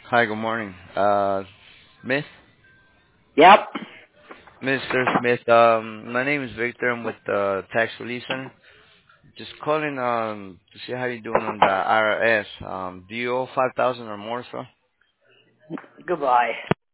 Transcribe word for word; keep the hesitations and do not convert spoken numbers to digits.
Hi, good morning. Uh, Smith? Yep. Mister Smith, um, my name is Victor. I'm with the Tax Relief Center. Just calling um to see how you're doing on the I R S. Um, do you owe five thousand or more, sir? Goodbye.